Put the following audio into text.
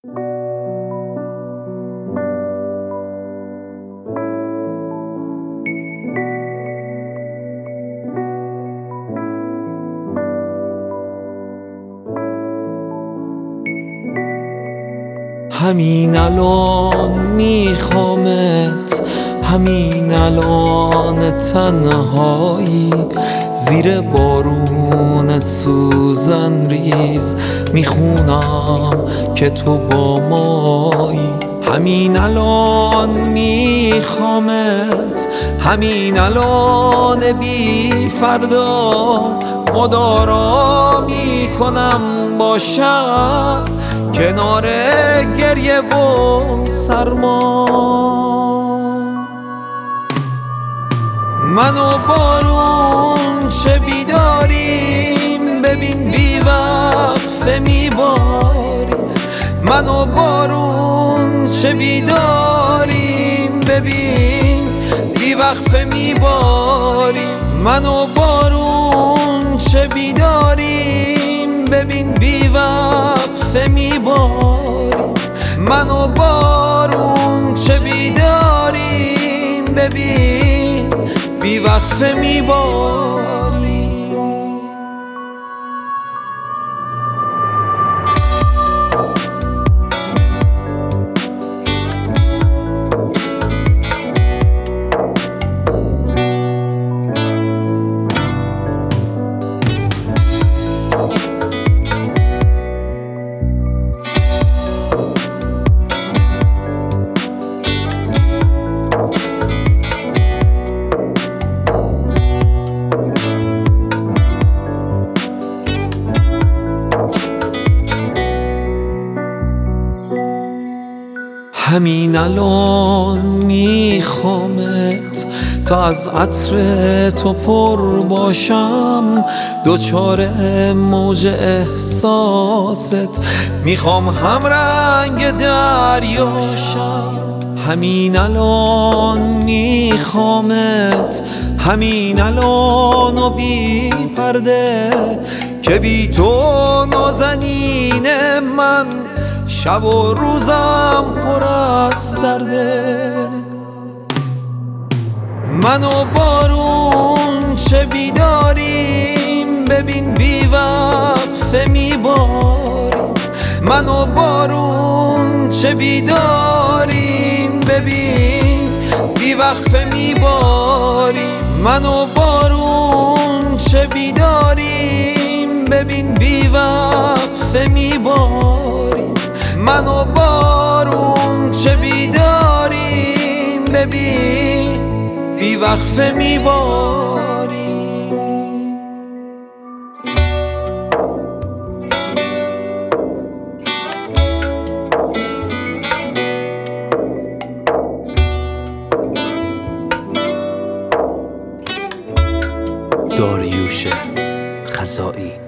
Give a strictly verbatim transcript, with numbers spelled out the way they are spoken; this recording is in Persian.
همین الان میخوامت، همین الان تنهایی زیر بارون سوزن ریز میخونم که تو با مایی. همین الان میخوامت، همین الان بی فردا مدارا میکنم باشم کنار گریه و سرما. من و بارون چه بیداریم، ببین بی وقفه میباریم. من و بارون چه بیداریم، ببین بی وقفه میباریم. من و بارون چه بیداریم، ببین بی وقفه میباریم. من و بارون چه بیداریم، ببین بی وقفه میباریم. همین الان میخوامت تا از عطر تو پر باشم، دوچار موج احساست میخوام هم رنگ دریاشم. همین الان میخوامت، همین الان و بی پرده که بی تو نازنین من شب و روزم پر از درده. من و بارون چه بیداریم، ببین بی وقفه میباریم. من و بارون چه بیداریم، ببین بی وقفه میباریم. من و بارون چه بیداریم، ببین بی وقفه میباریم. من و بارون چه بیداریم، ببین بی وقفه میباریم. داریوش خزائی.